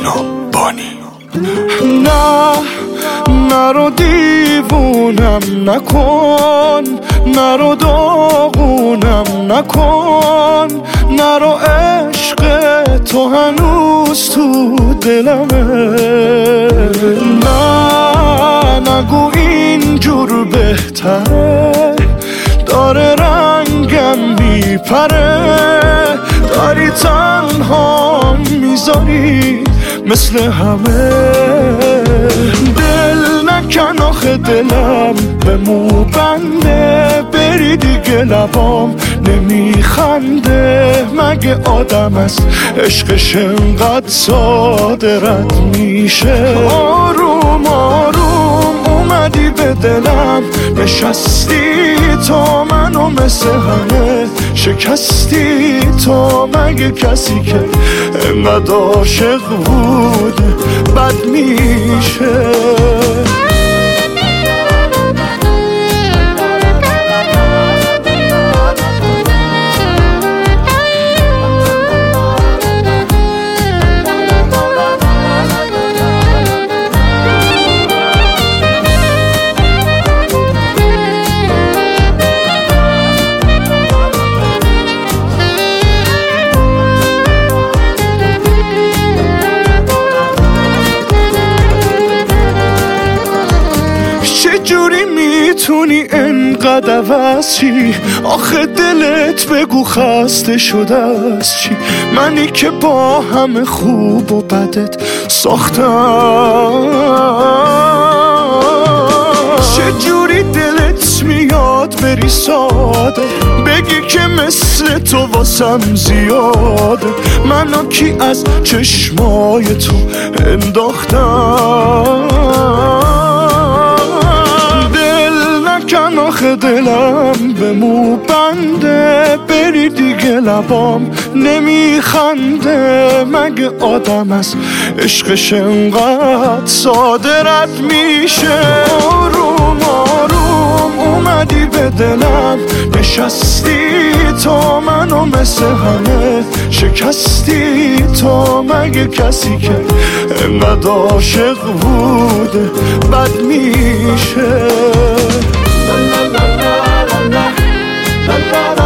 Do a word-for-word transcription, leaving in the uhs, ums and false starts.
مونا بانی. نه نرو دیوونم نکن، نرو داغونم نکن، نرو عشق تو هنوز تو دلمه. نه نگو اینجور بهتره، داره رنگم میپره، داری تنها میذاری مثل همه. دل نکن آخه دلم به مو بنده، بری دیگه لبام نمیخنده. مگه آدم است عشقش انقدر ساده رد میشه؟ آروم آروم اومدی به دلم نشستی، تو منو مثل همه شکستی. تو مگه کسی که انقدر عاشق بود بد میشه؟ چجوری میتونی انقدر عوض چی؟ آخه دلت بگو خسته شده از چی؟ منی که با همه خوب و بدت ساختم. چجوری دلت میاد بری ساده، بگی که مثل تو واسم زیاده. منو کی از چشمای تو انداختم؟ کن آخه دلم به مو بنده، بری دیگه لبام نمیخنده. مگه آدم از عشقش انقدر صاده رد میشه؟ آروم آروم اومدی به دلم نشستی، تو منو مثل همه شکستی. تو مگه کسی که انقدر عاشق بود بد میشه؟ La la la la la la la la la.